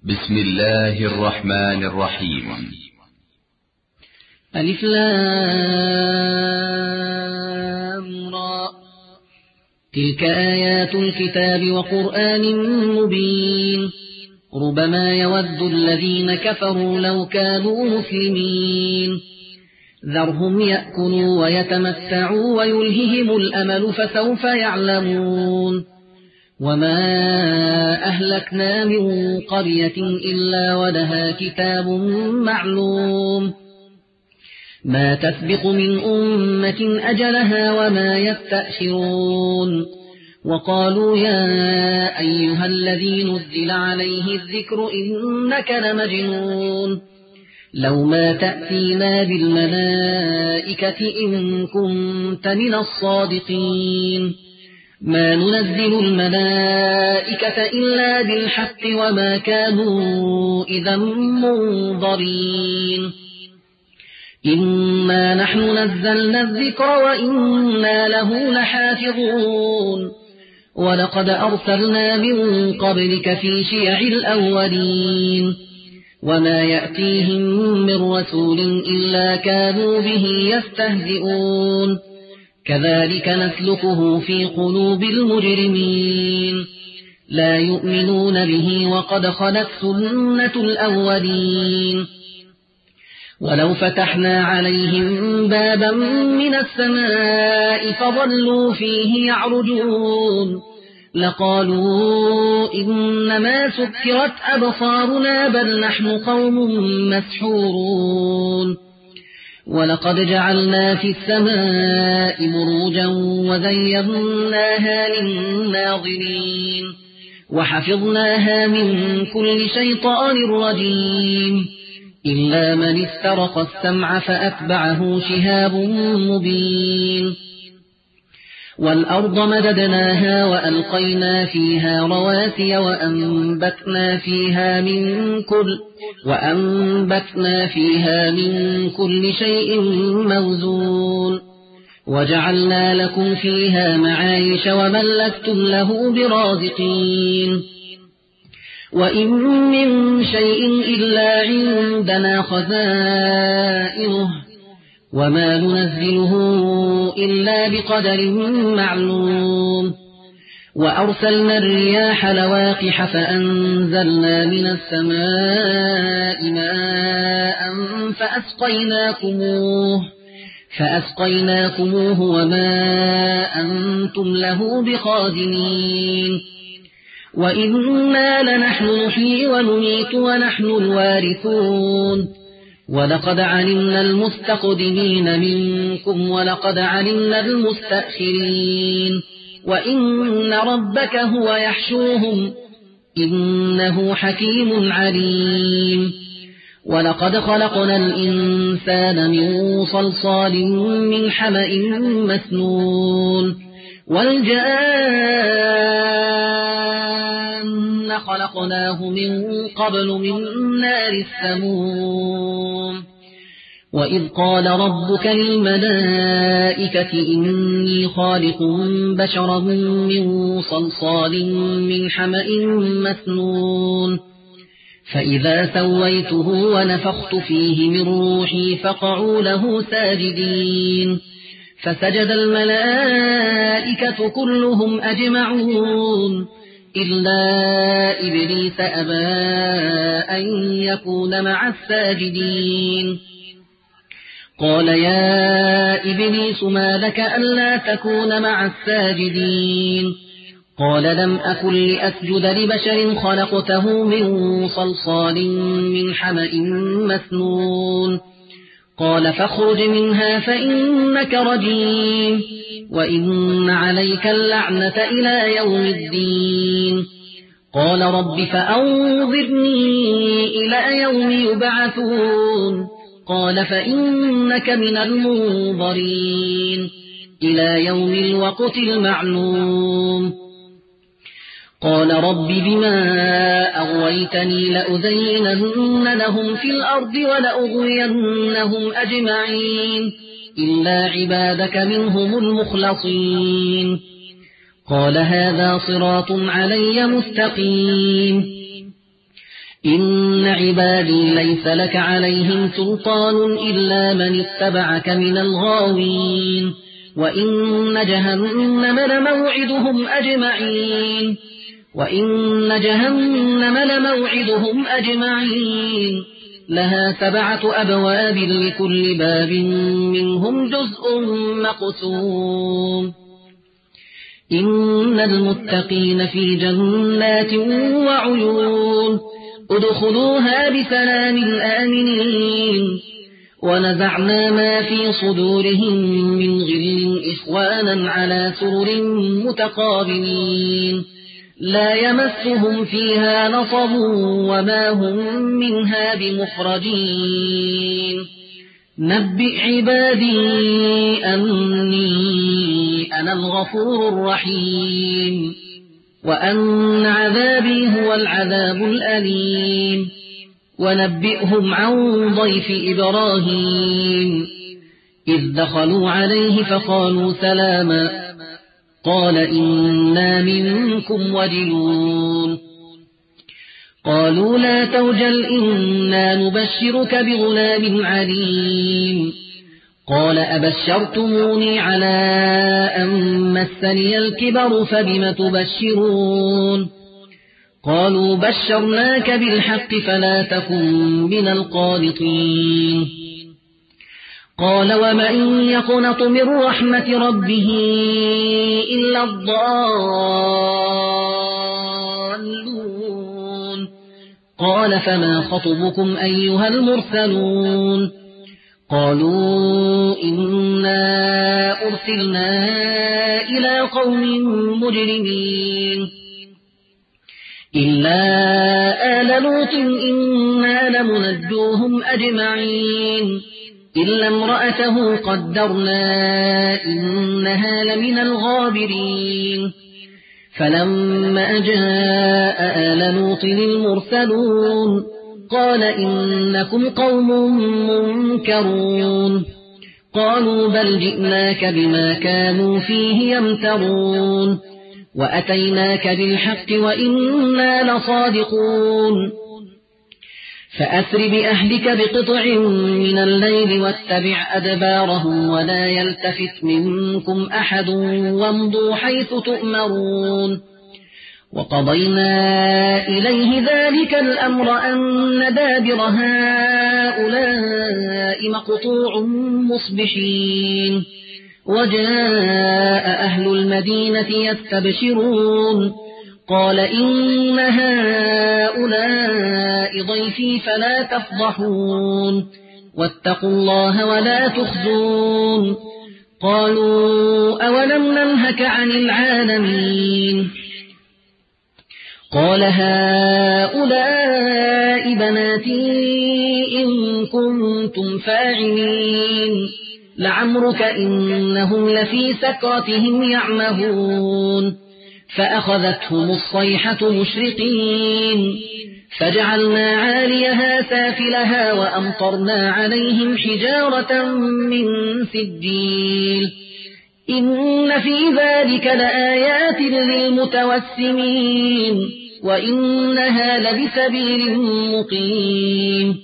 بسم الله الرحمن الرحيم. ألف لام را. تلك آيات الكتاب وقرآن مبين. ربما يود الذين كفروا لو كانوا مسلمين. ذرهم يأكلوا ويتمتعوا ويلههم الأمل فسوف يعلمون. وما أهلكنا من قرية إلا ولها كتاب معلوم. ما تسبق من أمة أجلها وما يستأخرون. وقالوا يا أيها الذي نزل عليه الذكر إنك لمجنون. لو ما تأتينا بالملائكة إن كنت من الصادقين. ما ننزل الملائكة إلا بالحق وما كانوا إذا منظرين. إنا نحن نزلنا الذكر وإنا له لحافظون. ولقد أرسلنا من قبلك في شيع الأولين. وما يأتيهم من رسول إلا كانوا به يستهزئون. كذلك نسلكه في قلوب المجرمين. لا يؤمنون به وقد خلت سنة الأولين. ولو فتحنا عليهم بابا من السماء فظلوا فيه يعرجون لقالوا إنما سكرت أبصارنا بل نحن قوم مسحورون. ولقد جعلنا في السماء بروجا وزيناها للناظرين. وحفظناها من كل شيطان رجيم. إلا من استرق السمع فأتبعه شهاب مبين. والأرض مددناها وألقينا فيها رواسي وأنبتنا فيها من كل شيء موزون. وجعلنا لكم فيها معايش ومن لستم له برازقين. وإن من شيء إلا عندنا خزائنه وما ننزله إلا بقدر معلوم. وأرسلنا الرياح لواقح فأنزلنا من السماء ماء فأسقيناكموه وما أنتم له بخازنين. وإنا لنحن نحيي ونميت ونحن الوارثون. ولقد علمنا المستقدمين منكم ولقد علمنا المستأخرين. وإن ربك هو يحشوهم إنه حكيم عليم. ولقد خلقنا الإنسان من صلصال من حمأ مسنون. والجان خلقناه من قبل من نار السموم. وإذ قال ربك للملائكة إني خالق بشرا من صلصال من حمأ مسنون. فإذا سويته ونفخت فيه من روحي فقعوا له ساجدين. فسجد الملائكة كلهم أجمعون إلا إبليس أبى أن يكون مع الساجدين. قال يا إبليس ما لك ألا تكون مع الساجدين؟ قال لم أكن لأسجد لبشر خلقته من صلصال من حمأ مسنون. قال فاخرج منها فإنك رجيم وإن عليك اللعنة إلى يوم الدين. قال رب فأنظرني إلى يوم يبعثون. قال فإنك من المنظرين إلى يوم الوقت المعلوم. قال رب بما أغويتني لأزينن لهم في الأرض ولأغوينهم أجمعين إلا عبادك منهم المخلصين. قال هذا صراط علي مستقيم. إن عبادي ليس لك عليهم سلطان إلا من اتبعك من الغاوين وإن جهنم لموعدهم أجمعين لها 7 أبواب لكل باب منهم جزء مقسوم إن المتقين في جنات وعيون ادخلوها بسلام آمنين ونزعنا ما في صدورهم من غل إخوانا على سرر متقابلين لا يمسهم فيها نصب وما هم منها بمخرجين نبئ عبادي أني أنا الغفور الرحيم وأن عذابي هو العذاب الأليم ونبئهم عن ضيف إبراهيم إذ دخلوا عليه فقالوا سلاما قال إنا منكم وجلون قالوا لا توجل إنا نبشرك بغلام عليم قال أبشرتموني على أن مسني الكبر فبم تبشرون قالوا بشرناك بالحق فلا تكن من القانطين قال ومن يقنط من رحمة ربه إلا الضالون قال فما خطبكم أيها المرسلون قالوا إنا أرسلنا إلى قوم مجرمين إلا آل لوط إنا لمنجوهم أجمعين إلا امرأته قدرنا إنها لمن الغابرين فلما جاء آل لوط المرسلون قال إنكم قوم منكرون قالوا بل جئناك بما كانوا فيه يمترون وأتيناك بالحق وإنا لصادقون فأسر بأهلك بقطع من الليل واتبع أدبارهم ولا يلتفت منكم أحد وامضوا حيث تؤمرون وقضينا إليه ذلك الأمر أن دابر هؤلاء مقطوع مصبحين وجاء أهل المدينة يستبشرون قال إن هؤلاء ضيفي فلا تفضحون واتقوا الله ولا تخزون قالوا أولم ننهك عن العالمين قال هؤلاء بناتي إن كنتم فاعلين لعمرك إنهم لفي سكرتهم يعمهون فأخذتهم الصيحة مشرقين فجعلنا عاليها سافلها وأمطرنا عليهم حجارة من سجيل إن في ذلك لآيات للمتوسمين وإنها لبسبيل مقيم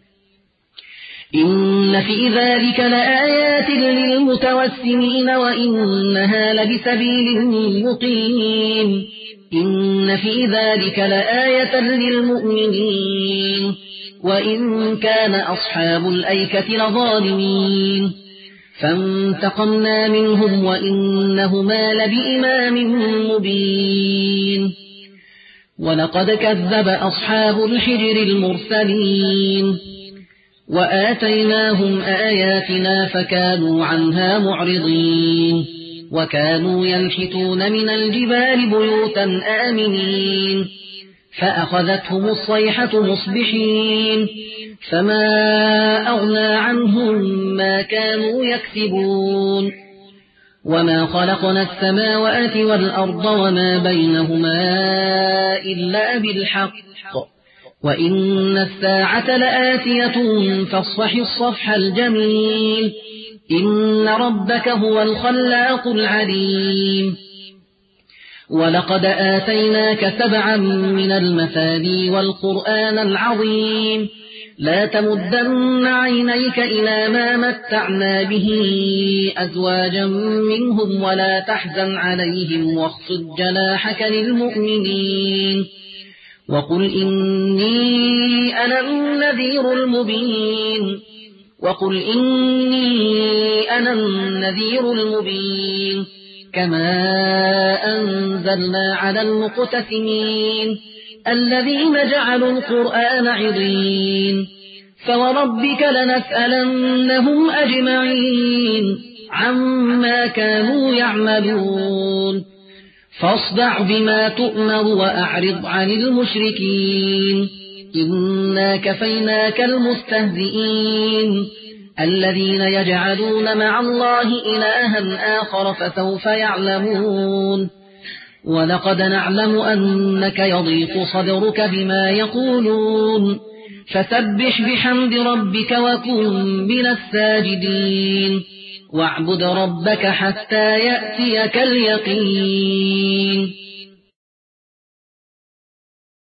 إن في ذلك لآيات للمتوسمين وإنها لبسبيل مقيم إن في ذلك لآية للمؤمنين وإن كان أصحاب الأيكة لظالمين فانتقمنا منهم وإنهما لبإمام مبين ولقد كذب أصحاب الحجر المرسلين وآتيناهم آياتنا فكانوا عنها معرضين وكانوا ينحتون من الجبال بيوتا آمنين فأخذتهم الصيحة مصبحين فما أغنى عنهم ما كانوا يكسبون وما خلقنا السماوات والأرض وما بينهما إلا بالحق وإن الساعة لآتية فاصفح الصفح الجميل إن ربك هو الخلاق العليم ولقد آتيناك 7 من المثاني والقرآن العظيم لا تمدن عينيك إلى ما متعنا به أزواجا منهم ولا تحزن عليهم واخفض جناحك للمؤمنين وقل إني أنا النذير المبين كما أنزلنا على المقتسمين الذين جعلوا القرآن عضين فوربك لنسألنهم أجمعين عما كانوا يعملون فاصدع بما تؤمر وأعرض عن المشركين إنا كفيناك المستهزئين الذين يجعلون مع الله إلها آخر فسوف يعلمون ولقد نعلم أنك يضيق صدرك بما يقولون فسبح بحمد ربك وكن من الساجدين واعبد ربك حتى يأتيك اليقين